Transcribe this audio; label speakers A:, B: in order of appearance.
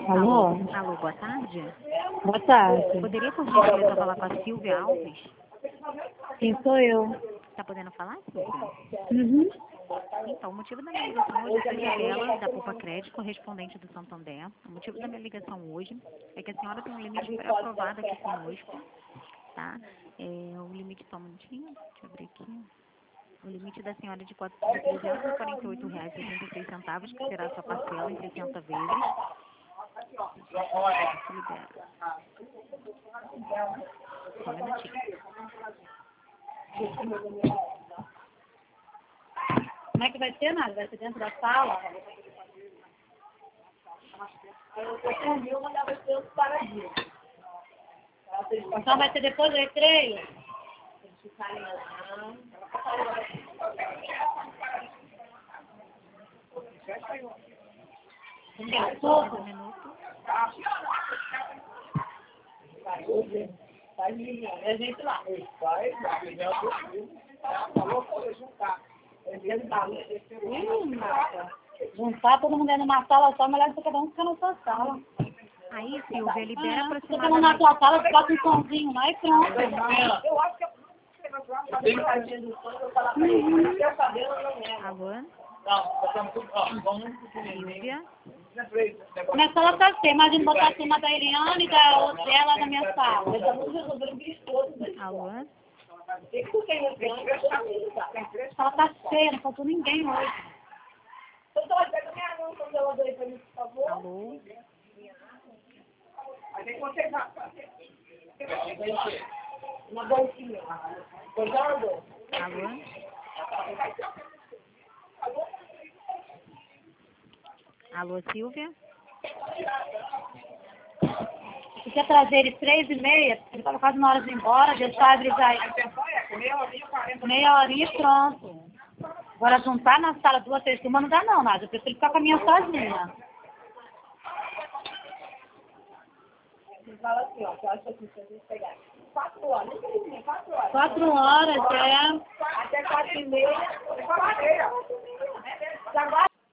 A: Alô?
B: Alô, boa tarde.
A: Boa tarde.
B: Poderia, por gentileza, falar com a Silvia Alves?
A: Quem sou eu?
B: Está podendo falar, Silvia?
A: Uhum.
B: Então, o motivo da minha ligação hoje é a Isabela, da Poupa Crédito, correspondente do Santander. O motivo da minha ligação hoje é que a senhora tem um limite pré-aprovado aqui conosco, tá? O limite, só um minutinho, deixa eu abrir aqui. O limite da senhora é de R$ 348,86, que será a sua parcela em 60 vezes. Libera. Só um minutinho.
A: Como é que vai ser, Nádia? Vai ser dentro da sala? Então vai ser depois do recreio?
B: Mais um minuto.
A: É a gente lá. Juntar todo mundo dentro de uma sala só, melhor do que cada um ficar na sua sala.
B: Aí, Silvia, libera
A: Você fica na
B: aproximadamente...
A: sua sala, você bota um somzinho lá e pronto.
B: Alô? Silvia?
A: Minha sala tá cheia, imagina botar acima da Eliane e da outra dela na minha sala.
B: Alô?
A: Ela tá cheia, não faltou ninguém hoje.
B: Alô? Alô? Alô, Silvia?
A: Você quer trazer ele 3h30? Ele tava quase na hora de ir embora, deixar eles aí. Meia horinha e pronto. Agora juntar na sala 2, 3 turmas não dá não, Nádia. Eu prefiro ficar com a minha sozinha.
C: Você fala assim, ó, que eu acho assim, se a gente pegar 4 horas, 4 horas.
A: 4 horas, é.
C: Até 4h30.